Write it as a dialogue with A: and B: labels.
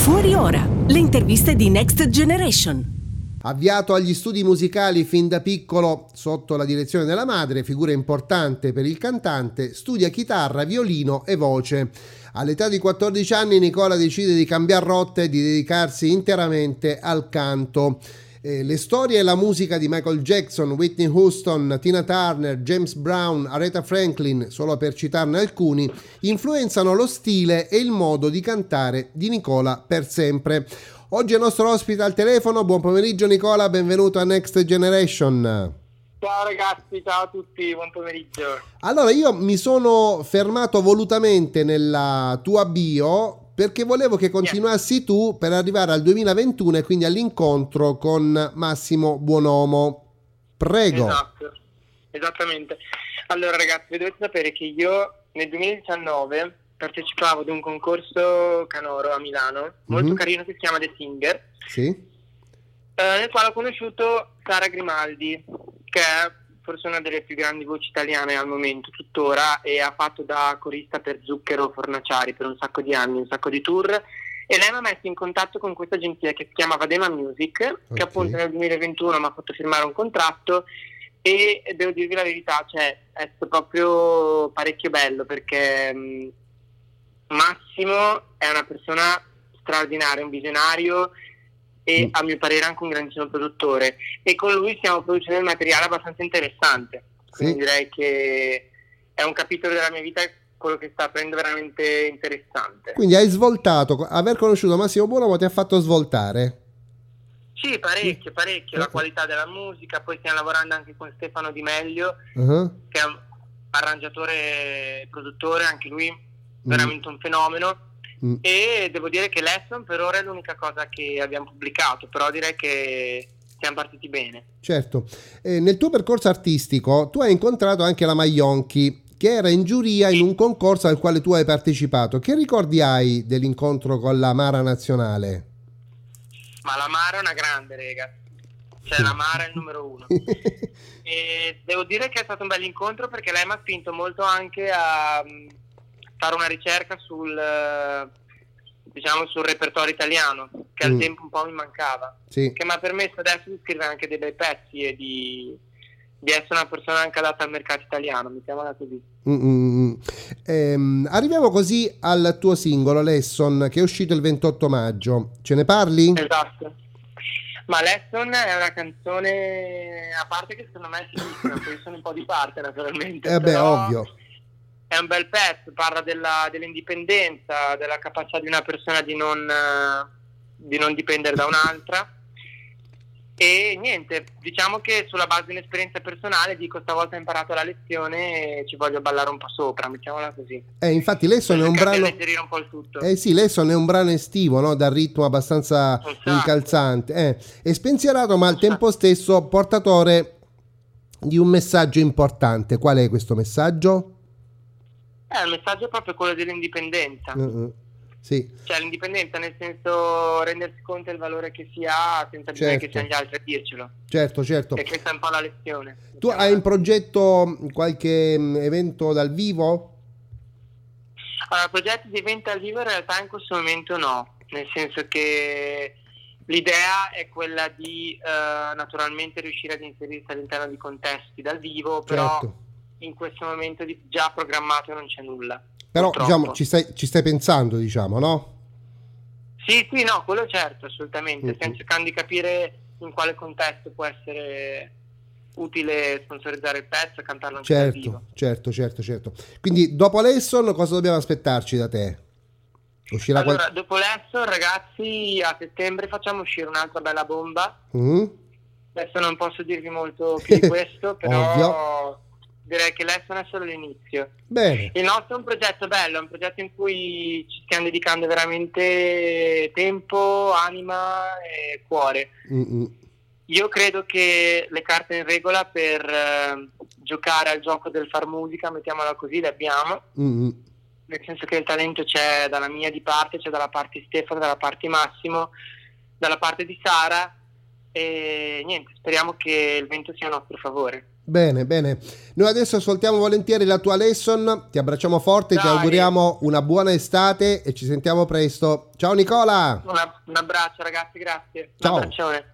A: Fuori ora, le interviste di Next Generation.
B: Avviato agli studi musicali fin da piccolo sotto la direzione della madre, figura importante per il cantante, studia chitarra, violino e voce. All'età di 14 anni Nicola decide di cambiare rotta e di dedicarsi interamente al canto. Le storie e la musica di Michael Jackson, Whitney Houston, Tina Turner, James Brown, Aretha Franklin, solo per citarne alcuni, influenzano lo stile e il modo di cantare di Nicola per sempre. Oggi è il nostro ospite al telefono. Buon pomeriggio Nicola, benvenuto a Next Generation.
C: Ciao ragazzi, ciao a tutti, buon pomeriggio.
B: Allora, io mi sono fermato volutamente nella tua bio perché volevo che continuassi tu per arrivare al 2021 e quindi all'incontro con Massimo Buonomo. Prego.
C: Esatto, esattamente. Allora ragazzi, dovete sapere che io nel 2019 partecipavo ad un concorso canoro a Milano, molto carino, che si chiama The Singer,
B: sì.
C: Nel quale ho conosciuto Sara Grimaldi, che è forse una delle più grandi voci italiane al momento, tuttora, e ha fatto da corista per Zucchero Fornaciari per un sacco di anni, un sacco di tour, e lei mi ha messo in contatto con questa agenzia che si chiama Vadema Music, che appunto nel 2021 mi ha fatto firmare un contratto, e devo dirvi la verità, cioè è stato proprio parecchio bello, perché Massimo è una persona straordinaria, un visionario e a mio parere anche un grandissimo produttore, e con lui stiamo producendo un materiale abbastanza interessante, quindi direi che è un capitolo della mia vita, quello che sta aprendo veramente interessante.
B: Quindi hai svoltato, aver conosciuto Massimo Buonomo ti ha fatto svoltare?
C: Sì, parecchio, la qualità della musica. Poi stiamo lavorando anche con Stefano Di Meglio, che è un arrangiatore e produttore, anche lui veramente un fenomeno. E devo dire che Lesson per ora è l'unica cosa che abbiamo pubblicato, però direi che siamo partiti bene.
B: Certo. Nel tuo percorso artistico tu hai incontrato anche la Maionchi, che era in giuria in un concorso al quale tu hai partecipato. Che ricordi hai dell'incontro con la Mara Nazionale?
C: Ma la Mara è una grande, rega, cioè la Mara è il numero uno. E devo dire che è stato un bel incontro, perché lei mi ha spinto molto anche a fare una ricerca sul repertorio italiano, che al tempo un po' mi mancava, che mi ha permesso adesso di scrivere anche dei bei pezzi e di essere una persona anche adatta al mercato italiano, mettiamola così.
B: Arriviamo così al tuo singolo Lesson, che è uscito il 28 maggio. Ce ne parli?
C: Esatto. Ma Lesson è una canzone, a parte che secondo me è fighissima, poi sono un po' di parte naturalmente, però
B: ovvio.
C: È un bel pezzo, parla dell'indipendenza, della capacità di una persona di non dipendere da un'altra, e niente, diciamo che sulla base di un'esperienza personale dico: stavolta ho imparato la lezione e ci voglio ballare un po' sopra, mettiamola così.
B: Infatti Lesson è un brano,
C: alleggerire un po' il tutto.
B: Sì, Lesson è un brano estivo, no? Dal ritmo abbastanza incalzante, è spensierato ma al tempo stesso portatore di un messaggio importante. Qual è questo messaggio?
C: Il messaggio è proprio quello dell'indipendenza.
B: Sì.
C: Cioè l'indipendenza nel senso rendersi conto del valore che si ha senza bisogno che siano gli altri a dircelo.
B: Certo.
C: E questa è un po' la lezione.
B: Tu hai in progetto qualche evento dal vivo?
C: Allora, progetti di evento dal vivo in realtà in questo momento no, nel senso che l'idea è quella di naturalmente riuscire ad inserirsi all'interno di contesti dal vivo, però in questo momento già programmato non c'è nulla.
B: Però
C: purtroppo.
B: diciamo ci stai pensando, diciamo, no?
C: Sì, no, quello certo, assolutamente. Stiamo cercando di capire in quale contesto può essere utile sponsorizzare il pezzo e cantarlo anche dal vivo. Certo.
B: Quindi dopo Lesson cosa dobbiamo aspettarci da te?
C: Dopo Lesson, ragazzi, a settembre facciamo uscire un'altra bella bomba. Adesso non posso dirvi molto più di questo, però
B: ovvio.
C: Direi che Lesson è solo l'inizio.
B: Bene.
C: Il nostro è un progetto bello, è un progetto in cui ci stiamo dedicando veramente tempo, anima e cuore. Io credo che le carte in regola per giocare al gioco del far musica, mettiamola così, le abbiamo. Nel senso che il talento c'è dalla mia di parte, c'è dalla parte di Stefano, dalla parte di Massimo, dalla parte di Sara, e niente, speriamo che il vento sia a nostro favore.
B: Bene, bene. Noi adesso ascoltiamo volentieri la tua lesson, ti abbracciamo forte,
C: Dai.
B: ti auguriamo una buona estate e ci sentiamo presto. Ciao Nicola!
C: Un abbraccio ragazzi, grazie.
B: Ciao.
C: Un abbraccione.